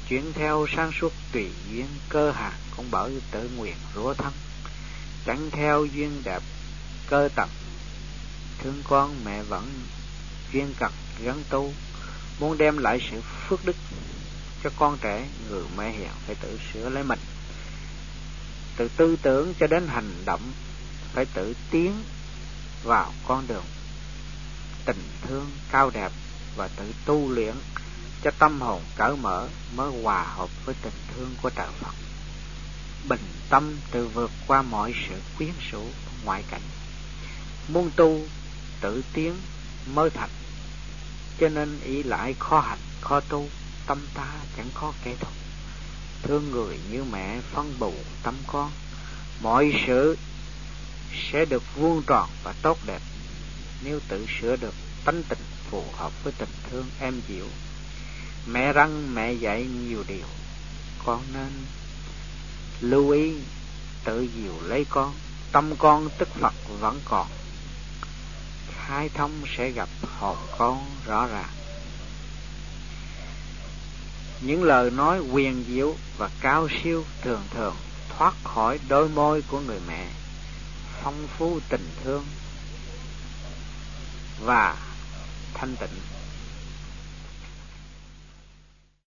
Chuyển theo sáng suốt tùy duyên cơ hàn, cũng bởi tự nguyện rủa thân. Chẳng theo duyên đẹp cơ tật, thương con mẹ vẫn duyên cần gắn tu. Muốn đem lại sự phước đức cho con trẻ, người mẹ hiền phải tự sửa lấy mình. Từ tư tưởng cho đến hành động phải tự tiến vào con đường tình thương cao đẹp, và tự tu luyện cho tâm hồn cởi mở mới hòa hợp với tình thương của trời Phật. Bình tâm tự vượt qua mọi sự quyến rũ ngoại cảnh. Muốn tu tự tiến mới thành, cho nên ý lại khó hành khó tu. Tâm ta chẳng có kẻ thù, thương người như mẹ phân bù tâm con. Mọi sự sẽ được vuông tròn và tốt đẹp nếu tự sửa được tánh tình phù hợp với tình thương êm dịu. Mẹ răng mẹ dạy nhiều điều, con nên lưu ý tự dìu lấy con. Tâm con tức Phật vẫn còn, khai thông sẽ gặp hồn con rõ ràng. Những lời nói huyền diệu và cao siêu thường thường thoát khỏi đôi môi của người mẹ, phong phú tình thương và thanh tịnh.